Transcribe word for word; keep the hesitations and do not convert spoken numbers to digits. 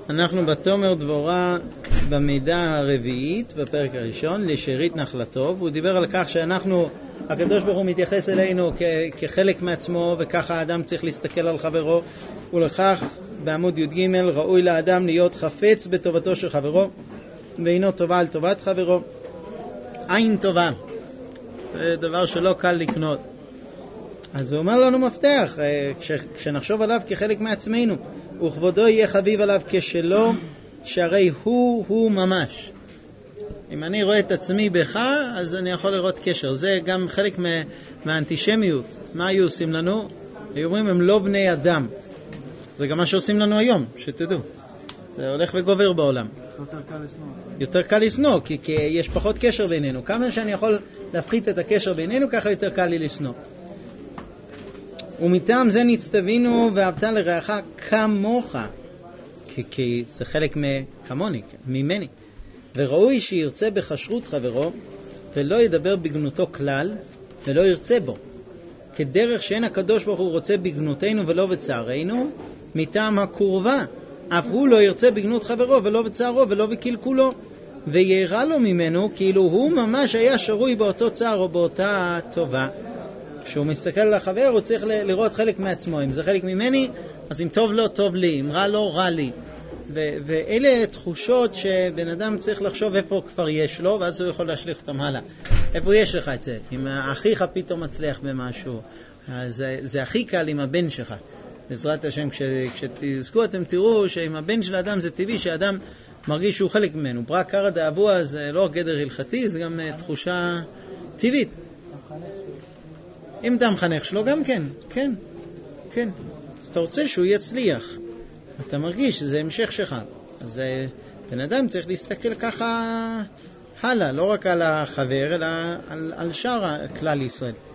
אנחנו בתומר דבורה במידע הרביעית, בפרק הראשון, לשארית נחלתו, והוא דיבר על כך שאנחנו, הקדוש ברוך הוא מתייחס אלינו כ- כחלק מעצמו, וככה האדם צריך להסתכל על חברו, ולכך בעמוד י' ג' ראוי לאדם להיות חפץ בטובתו של חברו, ואינו טובה על טובת חברו. עין טובה, זה דבר שלא קל לקנות. אז הוא אומר לנו מפתח, כש, כשנחשוב עליו כחלק מעצמנו, וכבודו יהיה חביב עליו כשלו, שהרי הוא הוא ממש. אם אני רואה את עצמי בך, אז אני יכול לראות קשר. זה גם חלק מה, מהאנטישמיות. מה היו עושים לנו? היו אומרים, הם לא בני אדם. זה גם מה שעושים לנו היום, שתדעו. זה הולך וגובר בעולם. יותר קל לשנוא. יותר קל לשנוא, כי, כי יש פחות קשר בינינו. כמה שאני יכול להפחית את הקשר בינינו, ככה יותר קל לי לשנוא. ומטעם זה נצטווינו ואהבת לרעך כמוך, כי, כי זה חלק כמוני, ממני. וראוי שירצה בחשרות חברו, ולא ידבר בגנותו כלל, ולא ירצה בו. כדרך שאין הקדוש ברוך הוא רוצה בגנותנו ולא בצערנו, מטעם הקורבה. אף הוא לא ירצה בגנות חברו ולא בצערו ולא בקלקולו. וירא לו ממנו כאילו הוא ממש היה שרוי באותו צער או באותה טובה. כשהוא מסתכל על החבר הוא צריך ל- לראות חלק מעצמו. אם זה חלק ממני, אז אם טוב לו, טוב לי. אם רע לו, רע לי. ו- ואלה תחושות שבן אדם צריך לחשוב איפה כבר יש לו, ואז הוא יכול להשליך אותם הלאה. איפה יש לך את זה? אם אחיך פתאום מצליח במשהו, אז זה, זה הכי קל עם הבן שלך. בעזרת השם, כש, כשתזכו אתם תראו שעם הבן של האדם זה טבעי שהאדם מרגיש שהוא חלק ממנו. ברק קרא דאבוה זה לא גדר הלכתי, זה גם תחושה טבעית. אם אתה מחנך שלו גם כן, כן, כן. אז אתה רוצה שהוא יצליח. אתה מרגיש שזה המשך שלך. אז בן אדם צריך להסתכל ככה הלאה, לא רק על החבר, אלא על, על שאר כלל ישראל.